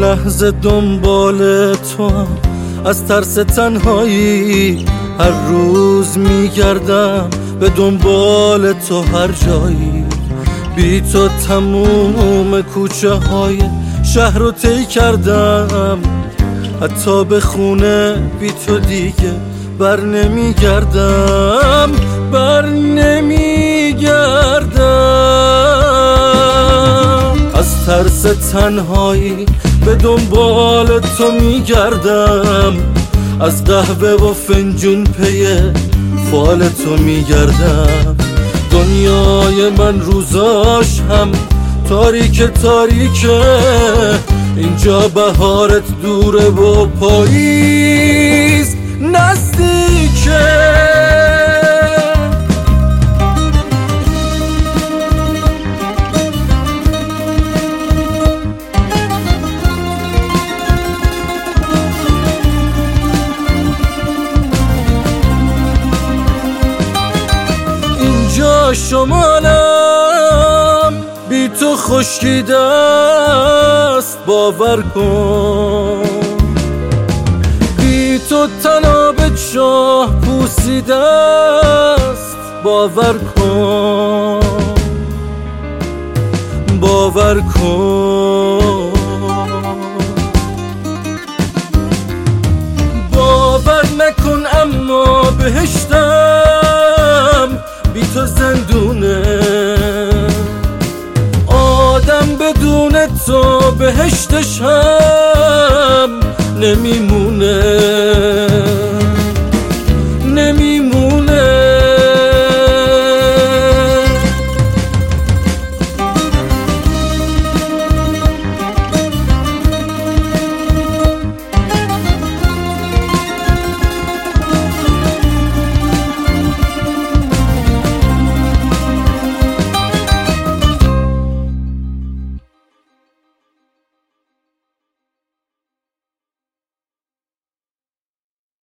لحظه دنبال تو هم، از ترس تنهایی هر روز میگردم به دنبال تو هر جایی. بی تو تموم کوچه های شهر رو طی کردم، حتی به خونه بی تو دیگه بر نمیگردم، بر نمیگردم. از ترس تنهایی به دنبال تو میگردم، از قهوه و فنجون پی فال تو میگردم. دنیای من روزاش هم تاریک تاریکه، اینجا بهارت دوره و پاییز نزدیکه. اینجا شمالم بی تو خشکیده است، باور کن. بی تو تناب چاه پوسیده است، باور کن، باور کن. باور نکن اما بهشتم بی تو زندونه، آدم بدون تو بهشتش هم نمیمونه.